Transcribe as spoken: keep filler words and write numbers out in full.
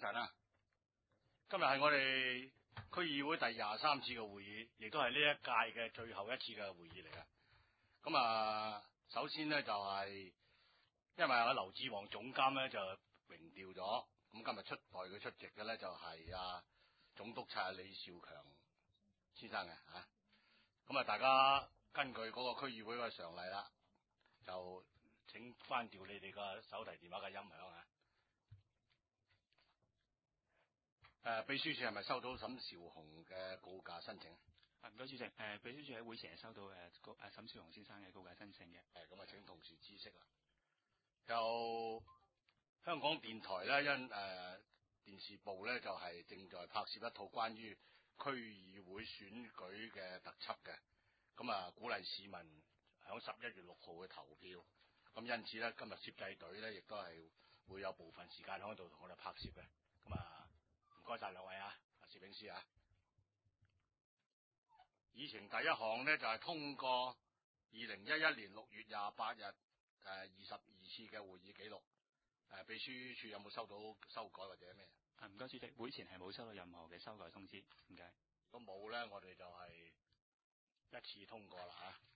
晨啊！今日係我哋區議會第廿三次嘅會議，亦都係呢一屆嘅最後一次嘅會議嚟嘅。咁啊，首先呢，就係、是、因為阿劉志煌總監呢就榮調咗，咁今日出代佢出席嘅呢，就係、是、啊總督察李兆強先生嘅吓。咁啊，大家根據嗰個區議會嘅常例啦，就請關掉你哋個手提電話嘅音響啊！誒、呃，秘書處係咪收到沈兆鴻嘅告假申請？ 啊，唔該主席。誒、呃，秘書處喺會前收到誒告誒沈兆鴻先生嘅告假申請嘅。 誒，咁啊，請同事知悉啦。就香港電台咧，因誒、呃、電視部咧就係、是、正在拍攝一套關於區議會選舉嘅特輯嘅，咁啊鼓勵市民響十一月六號去投票。咁因此咧，今日攝製隊咧亦都係會有部分時間喺度同我哋拍攝嘅。咁啊。唔該晒兩位啊，攝影師啊！議程第一項呢，就係、是、通過二零一一年六月廿八日誒二十二次嘅會議記錄。誒、呃，秘書處有冇收到修改或者咩？ 啊，唔該主席，會前係冇收到任何嘅修改通知。唔該。 如果冇咧，我哋就係一次通過啦嚇。